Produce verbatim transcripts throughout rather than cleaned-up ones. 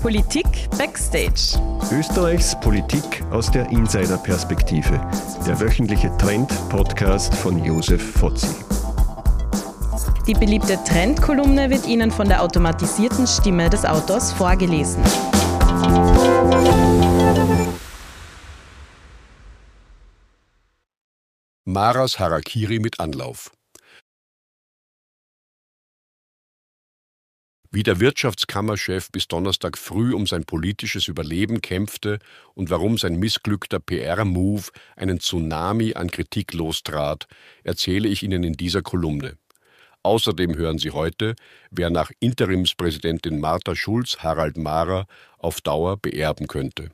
Politik Backstage. Österreichs Politik aus der Insider-Perspektive. Der wöchentliche Trend-Podcast von Josef Fotzi. Die beliebte Trend-Kolumne wird Ihnen von der automatisierten Stimme des Autors vorgelesen. Maras Harakiri mit Anlauf. Wie der Wirtschaftskammerchef bis Donnerstag früh um sein politisches Überleben kämpfte und warum sein missglückter P R-Move einen Tsunami an Kritik lostrat, erzähle ich Ihnen in dieser Kolumne. Außerdem hören Sie heute, wer nach Interimspräsidentin Martha Schulz Harald Mahrer auf Dauer beerben könnte.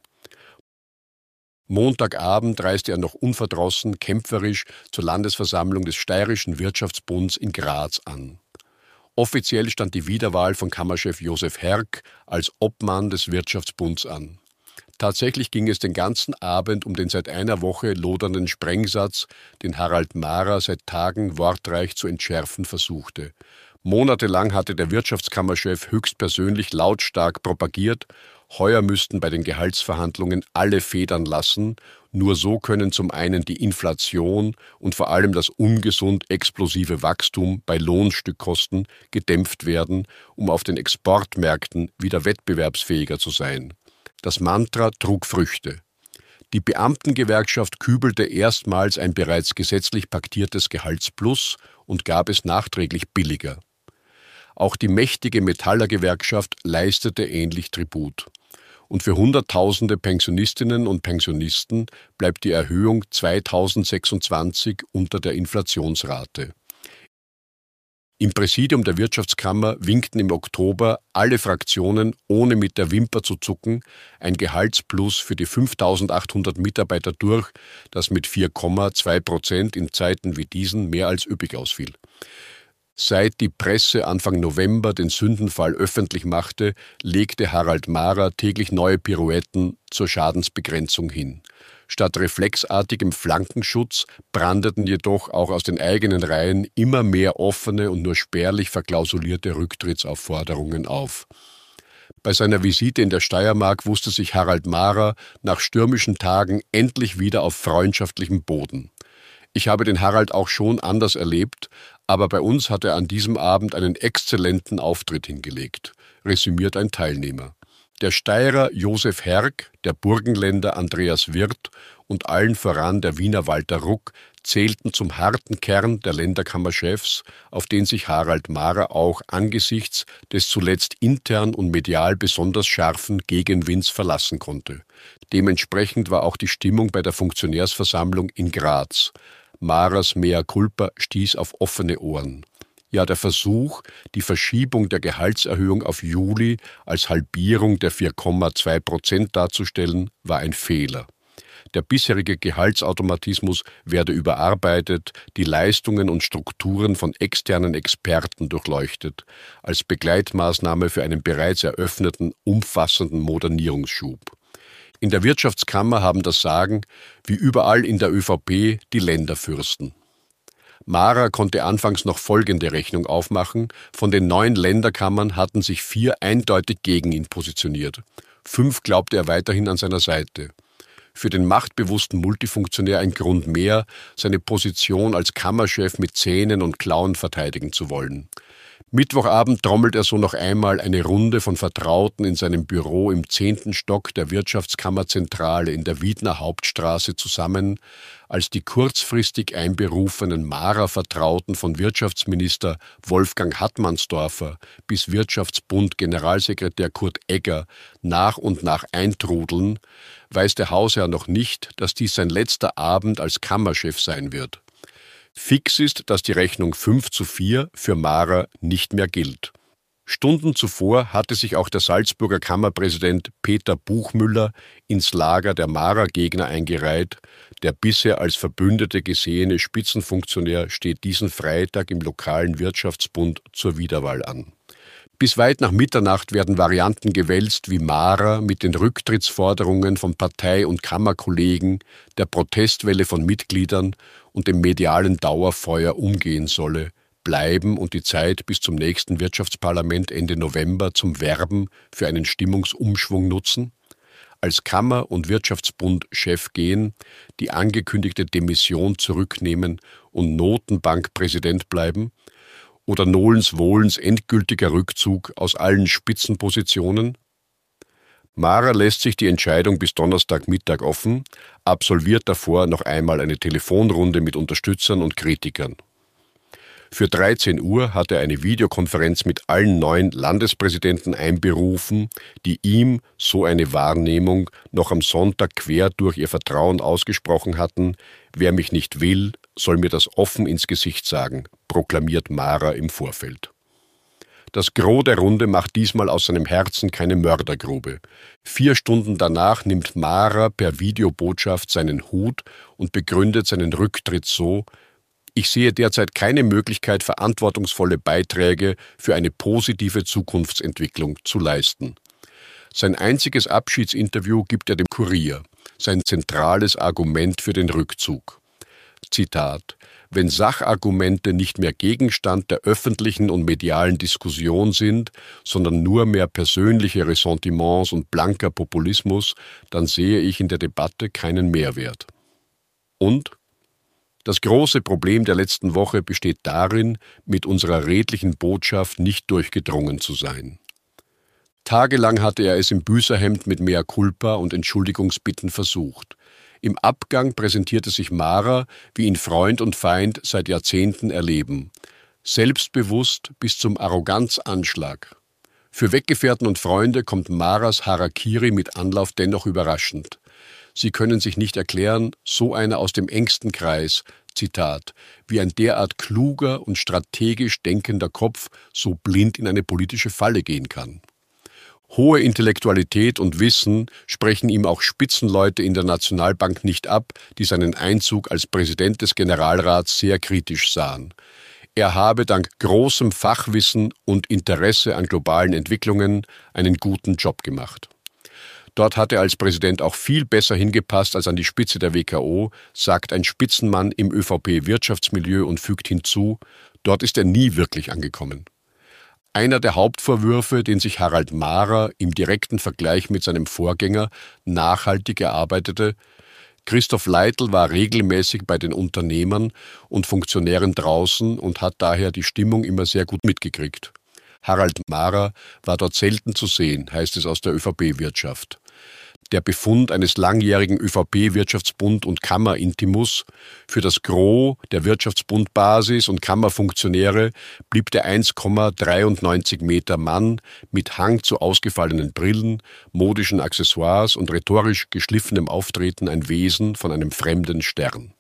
Montagabend reiste er noch unverdrossen, kämpferisch zur Landesversammlung des Steirischen Wirtschaftsbunds in Graz an. Offiziell stand die Wiederwahl von Kammerchef Josef Herk als Obmann des Wirtschaftsbunds an. Tatsächlich ging es den ganzen Abend um den seit einer Woche lodernden Sprengsatz, den Harald Mahrer seit Tagen wortreich zu entschärfen versuchte. Monatelang hatte der Wirtschaftskammerchef höchstpersönlich lautstark propagiert, heuer müssten bei den Gehaltsverhandlungen alle federn lassen, nur so können zum einen die Inflation und vor allem das ungesund explosive Wachstum bei Lohnstückkosten gedämpft werden, um auf den Exportmärkten wieder wettbewerbsfähiger zu sein. Das Mantra trug Früchte. Die Beamtengewerkschaft kübelte erstmals ein bereits gesetzlich paktiertes Gehaltsplus und gab es nachträglich billiger. Auch die mächtige Metallergewerkschaft leistete ähnlich Tribut. Und für Hunderttausende Pensionistinnen und Pensionisten bleibt die Erhöhung zweitausendsechsundzwanzig unter der Inflationsrate. Im Präsidium der Wirtschaftskammer winkten im Oktober alle Fraktionen, ohne mit der Wimper zu zucken, ein Gehaltsplus für die fünftausendachthundert Mitarbeiter durch, das mit vier Komma zwei Prozent in Zeiten wie diesen mehr als üppig ausfiel. Seit die Presse Anfang November den Sündenfall öffentlich machte, legte Harald Mahrer täglich neue Pirouetten zur Schadensbegrenzung hin. Statt reflexartigem Flankenschutz brandeten jedoch auch aus den eigenen Reihen immer mehr offene und nur spärlich verklausulierte Rücktrittsaufforderungen auf. Bei seiner Visite in der Steiermark wusste sich Harald Mahrer nach stürmischen Tagen endlich wieder auf freundschaftlichem Boden. Ich habe den Harald auch schon anders erlebt, aber bei uns hat er an diesem Abend einen exzellenten Auftritt hingelegt, resümiert ein Teilnehmer. Der Steirer Josef Herk, der Burgenländer Andreas Wirth und allen voran der Wiener Walter Ruck zählten zum harten Kern der Länderkammerchefs, auf den sich Harald Mahrer auch angesichts des zuletzt intern und medial besonders scharfen Gegenwinds verlassen konnte. Dementsprechend war auch die Stimmung bei der Funktionärsversammlung in Graz. Mahrers Mea culpa stieß auf offene Ohren. Ja, der Versuch, die Verschiebung der Gehaltserhöhung auf Juli als Halbierung der vier Komma zwei Prozent darzustellen, war ein Fehler. Der bisherige Gehaltsautomatismus werde überarbeitet, die Leistungen und Strukturen von externen Experten durchleuchtet, als Begleitmaßnahme für einen bereits eröffneten, umfassenden Modernierungsschub. In der Wirtschaftskammer haben das Sagen, wie überall in der ÖVP, die Länderfürsten. Mahrer konnte anfangs noch folgende Rechnung aufmachen: Von den neun Länderkammern hatten sich vier eindeutig gegen ihn positioniert. Fünf glaubte er weiterhin an seiner Seite. Für den machtbewussten Multifunktionär ein Grund mehr, seine Position als Kammerchef mit Zähnen und Klauen verteidigen zu wollen. Mittwochabend trommelt er so noch einmal eine Runde von Vertrauten in seinem Büro im zehnten Stock der Wirtschaftskammerzentrale in der Wiedner Hauptstraße zusammen, als die kurzfristig einberufenen Mahrer-Vertrauten von Wirtschaftsminister Wolfgang Hartmannsdorfer bis Wirtschaftsbund-Generalsekretär Kurt Egger nach und nach eintrudeln, weiß der Hausherr noch nicht, dass dies sein letzter Abend als Kammerchef sein wird. Fix ist, dass die Rechnung fünf zu vier für Mahrer nicht mehr gilt. Stunden zuvor hatte sich auch der Salzburger Kammerpräsident Peter Buchmüller ins Lager der Mahrer-Gegner eingereiht. Der bisher als Verbündete gesehene Spitzenfunktionär steht diesen Freitag im lokalen Wirtschaftsbund zur Wiederwahl an. Bis weit nach Mitternacht werden Varianten gewälzt, wie Mahrer mit den Rücktrittsforderungen von Partei- und Kammerkollegen, der Protestwelle von Mitgliedern und dem medialen Dauerfeuer umgehen solle, bleiben und die Zeit bis zum nächsten Wirtschaftsparlament Ende November zum Werben für einen Stimmungsumschwung nutzen? Als Kammer- und Wirtschaftsbund-Chef gehen, die angekündigte Demission zurücknehmen und Notenbankpräsident bleiben? Oder Nolens Wohlens endgültiger Rückzug aus allen Spitzenpositionen? Mara lässt sich die Entscheidung bis Donnerstagmittag offen, absolviert davor noch einmal eine Telefonrunde mit Unterstützern und Kritikern. Für dreizehn Uhr hat er eine Videokonferenz mit allen neun Landespräsidenten einberufen, die ihm so eine Wahrnehmung noch am Sonntag quer durch ihr Vertrauen ausgesprochen hatten: Wer mich nicht will, soll mir das offen ins Gesicht sagen, proklamiert Mara im Vorfeld. Das Gros der Runde macht diesmal aus seinem Herzen keine Mördergrube. Vier Stunden danach nimmt Mara per Videobotschaft seinen Hut und begründet seinen Rücktritt so: Ich sehe derzeit keine Möglichkeit, verantwortungsvolle Beiträge für eine positive Zukunftsentwicklung zu leisten. Sein einziges Abschiedsinterview gibt er dem Kurier, sein zentrales Argument für den Rückzug. Zitat: Wenn Sachargumente nicht mehr Gegenstand der öffentlichen und medialen Diskussion sind, sondern nur mehr persönliche Ressentiments und blanker Populismus, dann sehe ich in der Debatte keinen Mehrwert. Und das große Problem der letzten Woche besteht darin, mit unserer redlichen Botschaft nicht durchgedrungen zu sein. Tagelang hatte er es im Büßerhemd mit Mea culpa und Entschuldigungsbitten versucht. Im Abgang präsentierte sich Mara, wie ihn Freund und Feind seit Jahrzehnten erleben. Selbstbewusst bis zum Arroganzanschlag. Für Weggefährten und Freunde kommt Maras Harakiri mit Anlauf dennoch überraschend. Sie können sich nicht erklären, so einer aus dem engsten Kreis, Zitat, wie ein derart kluger und strategisch denkender Kopf so blind in eine politische Falle gehen kann. Hohe Intellektualität und Wissen sprechen ihm auch Spitzenleute in der Nationalbank nicht ab, die seinen Einzug als Präsident des Generalrats sehr kritisch sahen. Er habe dank großem Fachwissen und Interesse an globalen Entwicklungen einen guten Job gemacht. Dort hat er als Präsident auch viel besser hingepasst als an die Spitze der W K O, sagt ein Spitzenmann im ÖVP-Wirtschaftsmilieu und fügt hinzu: Dort ist er nie wirklich angekommen. Einer der Hauptvorwürfe, den sich Harald Mara im direkten Vergleich mit seinem Vorgänger nachhaltig erarbeitete: Christoph Leitl war regelmäßig bei den Unternehmern und Funktionären draußen und hat daher die Stimmung immer sehr gut mitgekriegt. Harald Mara war dort selten zu sehen, heißt es aus der ÖVP-Wirtschaft. Der Befund eines langjährigen ÖVP-Wirtschaftsbund- und Kammerintimus: Für das Gros der Wirtschaftsbundbasis und Kammerfunktionäre blieb der eins Komma dreiundneunzig Meter Mann mit Hang zu ausgefallenen Brillen, modischen Accessoires und rhetorisch geschliffenem Auftreten ein Wesen von einem fremden Stern.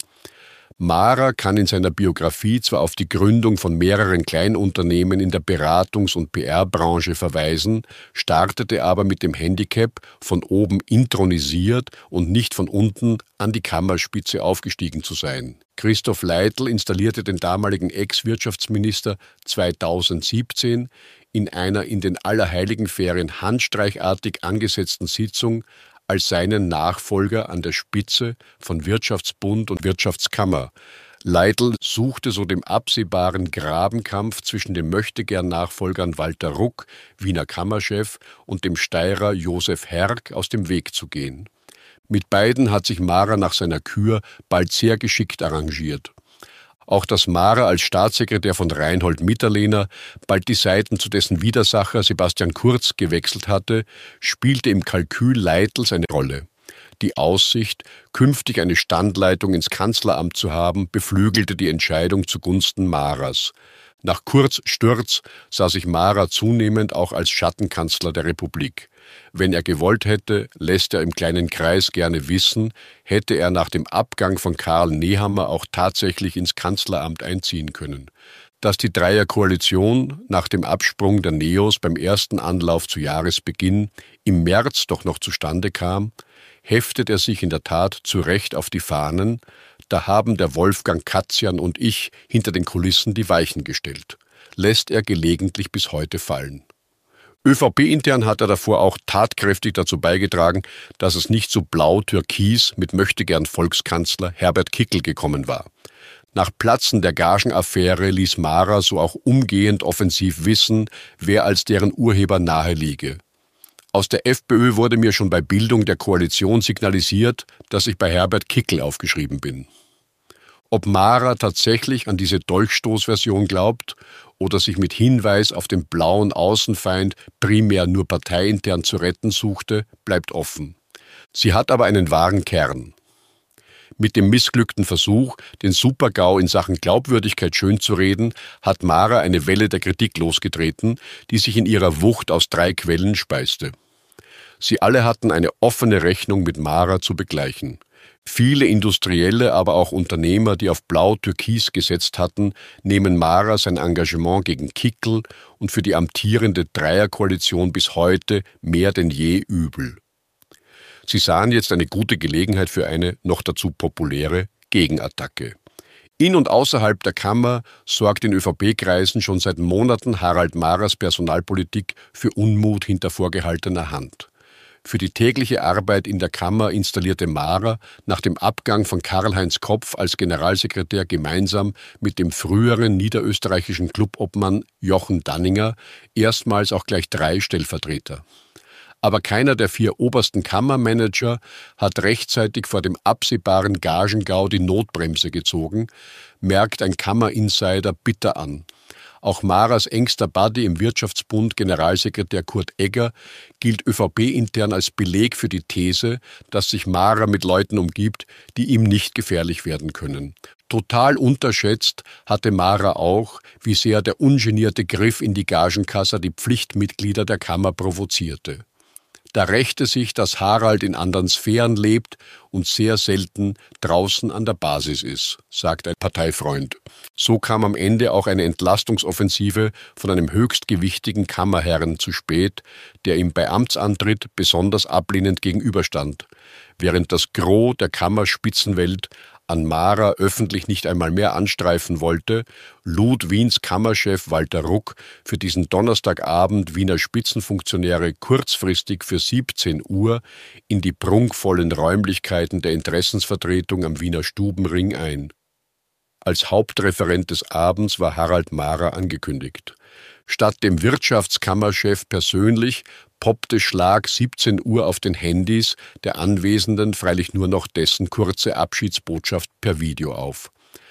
Mara kann in seiner Biografie zwar auf die Gründung von mehreren Kleinunternehmen in der Beratungs- und P R-Branche verweisen, startete aber mit dem Handicap, von oben intronisiert und nicht von unten an die Kammerspitze aufgestiegen zu sein. Christoph Leitl installierte den damaligen Ex-Wirtschaftsminister zweitausendsiebzehn in einer in den Allerheiligenferien handstreichartig angesetzten Sitzung als seinen Nachfolger an der Spitze von Wirtschaftsbund und Wirtschaftskammer. Leitl suchte so dem absehbaren Grabenkampf zwischen den Möchtegern-Nachfolgern Walter Ruck, Wiener Kammerchef, und dem Steirer Josef Herk aus dem Weg zu gehen. Mit beiden hat sich Mara nach seiner Kür bald sehr geschickt arrangiert. Auch dass Mara als Staatssekretär von Reinhold Mitterlehner bald die Seiten zu dessen Widersacher Sebastian Kurz gewechselt hatte, spielte im Kalkül Leitls eine Rolle. Die Aussicht, künftig eine Standleitung ins Kanzleramt zu haben, beflügelte die Entscheidung zugunsten Maras. Nach Kurz' Sturz sah sich Mara zunehmend auch als Schattenkanzler der Republik. Wenn er gewollt hätte, lässt er im kleinen Kreis gerne wissen, hätte er nach dem Abgang von Karl Nehammer auch tatsächlich ins Kanzleramt einziehen können. Dass die Dreierkoalition nach dem Absprung der Neos beim ersten Anlauf zu Jahresbeginn im März doch noch zustande kam, heftet er sich in der Tat zu Recht auf die Fahnen. Da haben der Wolfgang Katzian und ich hinter den Kulissen die Weichen gestellt. Lässt er gelegentlich bis heute fallen. ÖVP-intern hat er davor auch tatkräftig dazu beigetragen, dass es nicht so blau-türkis mit Möchtegern-Volkskanzler Herbert Kickl gekommen war. Nach Platzen der Gagenaffäre ließ Mara so auch umgehend offensiv wissen, wer als deren Urheber nahe liege. Aus der FPÖ wurde mir schon bei Bildung der Koalition signalisiert, dass ich bei Herbert Kickl aufgeschrieben bin. Ob Mara tatsächlich an diese Dolchstoßversion glaubt oder sich mit Hinweis auf den blauen Außenfeind primär nur parteiintern zu retten suchte, bleibt offen. Sie hat aber einen wahren Kern. Mit dem missglückten Versuch, den Super-GAU in Sachen Glaubwürdigkeit schönzureden, hat Mara eine Welle der Kritik losgetreten, die sich in ihrer Wucht aus drei Quellen speiste. Sie alle hatten eine offene Rechnung mit Mara zu begleichen. Viele Industrielle, aber auch Unternehmer, die auf Blau-Türkis gesetzt hatten, nehmen Mara sein Engagement gegen Kickl und für die amtierende Dreierkoalition bis heute mehr denn je übel. Sie sahen jetzt eine gute Gelegenheit für eine, noch dazu populäre, Gegenattacke. In und außerhalb der Kammer sorgt in ÖVP-Kreisen schon seit Monaten Harald Maras Personalpolitik für Unmut hinter vorgehaltener Hand. Für die tägliche Arbeit in der Kammer installierte Mara nach dem Abgang von Karl-Heinz Kopf als Generalsekretär gemeinsam mit dem früheren niederösterreichischen Clubobmann Jochen Danninger erstmals auch gleich drei Stellvertreter. Aber keiner der vier obersten Kammermanager hat rechtzeitig vor dem absehbaren Gagengau die Notbremse gezogen, merkt ein Kammerinsider bitter an. Auch Maras engster Buddy im Wirtschaftsbund, Generalsekretär Kurt Egger, gilt ÖVP-intern als Beleg für die These, dass sich Mara mit Leuten umgibt, die ihm nicht gefährlich werden können. Total unterschätzt hatte Mara auch, wie sehr der ungenierte Griff in die Gagenkasse die Pflichtmitglieder der Kammer provozierte. Da rächte sich, dass Harald in anderen Sphären lebt und sehr selten draußen an der Basis ist, sagt ein Parteifreund. So kam am Ende auch eine Entlastungsoffensive von einem höchst gewichtigen Kammerherrn zu spät, der ihm bei Amtsantritt besonders ablehnend gegenüberstand, während das Gros der Kammerspitzenwelt an Mara öffentlich nicht einmal mehr anstreifen wollte, lud Wiens Kammerchef Walter Ruck für diesen Donnerstagabend Wiener Spitzenfunktionäre kurzfristig für siebzehn Uhr in die prunkvollen Räumlichkeiten der Interessensvertretung am Wiener Stubenring ein. Als Hauptreferent des Abends war Harald Mara angekündigt. Statt dem Wirtschaftskammerchef persönlich poppte Schlag siebzehn Uhr auf den Handys der Anwesenden freilich nur noch dessen kurze Abschiedsbotschaft per Video auf.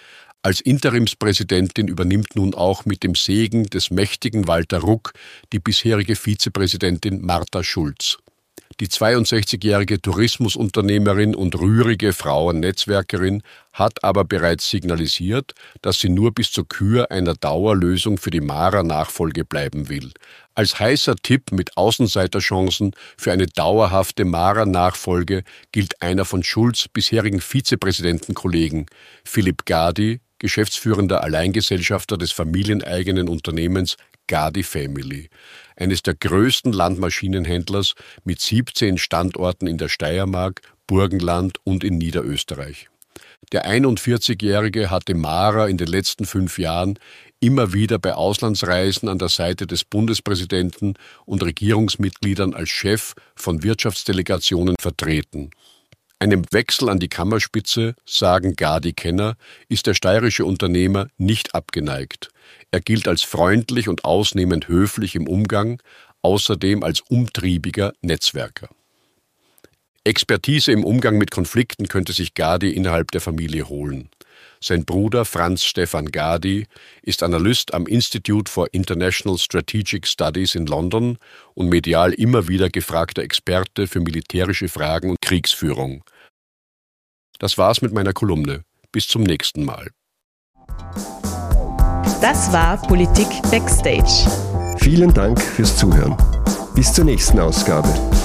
Als Interimspräsidentin übernimmt nun auch mit dem Segen des mächtigen Walter Ruck die bisherige Vizepräsidentin Martha Schulz. Die zweiundsechzigjährige Tourismusunternehmerin und rührige Frauennetzwerkerin hat aber bereits signalisiert, dass sie nur bis zur Kür einer Dauerlösung für die Mara-Nachfolge bleiben will. Als heißer Tipp mit Außenseiterchancen für eine dauerhafte Mara-Nachfolge gilt einer von Schulz' bisherigen Vizepräsidentenkollegen, Philipp Gadi, geschäftsführender Alleingesellschafter des familieneigenen Unternehmens Gadi Family, eines der größten Landmaschinenhändlers mit siebzehn Standorten in der Steiermark, Burgenland und in Niederösterreich. Der einundvierzigjährige hatte Mara in den letzten fünf Jahren immer wieder bei Auslandsreisen an der Seite des Bundespräsidenten und Regierungsmitgliedern als Chef von Wirtschaftsdelegationen vertreten. Einem Wechsel an die Kammerspitze, sagen Gadi-Kenner, ist der steirische Unternehmer nicht abgeneigt. Er gilt als freundlich und ausnehmend höflich im Umgang, außerdem als umtriebiger Netzwerker. Expertise im Umgang mit Konflikten könnte sich Gadi innerhalb der Familie holen. Sein Bruder Franz Stefan Gadi ist Analyst am Institute for International Strategic Studies in London und medial immer wieder gefragter Experte für militärische Fragen und Kriegsführung. Das war's mit meiner Kolumne. Bis zum nächsten Mal. Das war Politik Backstage. Vielen Dank fürs Zuhören. Bis zur nächsten Ausgabe.